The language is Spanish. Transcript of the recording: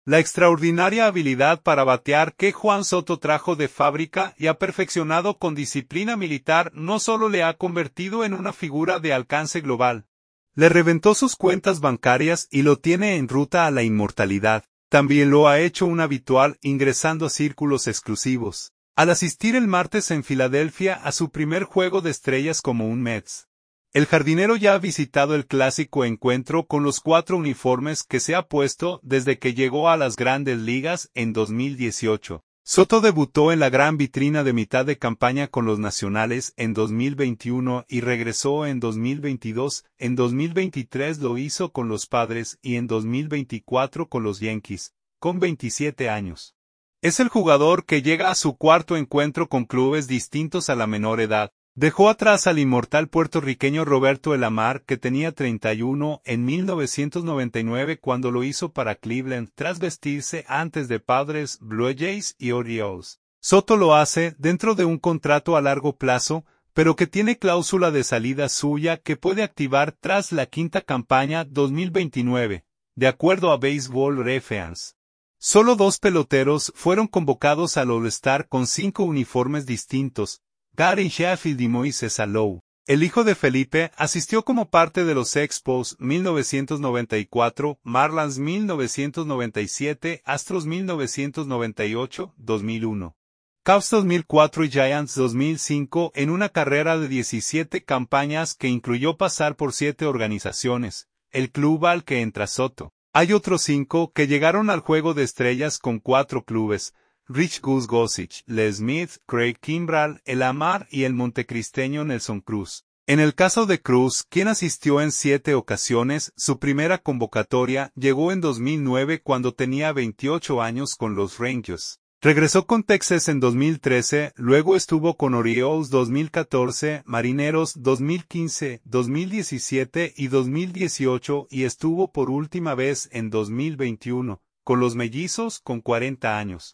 La extraordinaria habilidad para batear que Juan Soto trajo de fábrica y ha perfeccionado con disciplina militar no solo le ha convertido en una figura de alcance global. Le reventó sus cuentas bancarias y lo tiene en ruta a la inmortalidad. También lo ha hecho un habitual ingresando a círculos exclusivos, al asistir el martes en Filadelfia a su primer juego de estrellas como un Mets. El jardinero ya ha visitado el clásico encuentro con los 4 uniformes que se ha puesto desde que llegó a las Grandes Ligas en 2018. Soto debutó en la gran vitrina de mitad de campaña con los Nacionales en 2021 y regresó en 2022, en 2023 lo hizo con los Padres y en 2024 con los Yankees, con 27 años. Es el jugador que llega a su 4º encuentro con clubes distintos a la menor edad. Dejó atrás al inmortal puertorriqueño Roberto Elamar, que tenía 31 en 1999 cuando lo hizo para Cleveland tras vestirse antes de Padres, Blue Jays y Orioles. Soto lo hace dentro de un contrato a largo plazo, pero que tiene cláusula de salida suya que puede activar tras la 5ª campaña 2029, de acuerdo a Baseball Reference. Solo 2 peloteros fueron convocados al All-Star con 5 uniformes distintos. Gary Sheffield y Moises Alou. El hijo de Felipe asistió como parte de los Expos 1994, Marlins 1997, Astros 1998, 2001, Cubs 2004 y Giants 2005 en una carrera de 17 campañas que incluyó pasar por 7 organizaciones, el club al que entra Soto. Hay otros 5 que llegaron al Juego de Estrellas con 4 clubes. Rich Gus Gossage, Les Smith, Craig Kimbrell, Elamar y el montecristeño Nelson Cruz. En el caso de Cruz, quien asistió en 7 ocasiones, su primera convocatoria llegó en 2009 cuando tenía 28 años con los Rangers. Regresó con Texas en 2013, luego estuvo con Orioles 2014, Marineros 2015, 2017 y 2018 y estuvo por última vez en 2021, con los Mellizos con 40 años.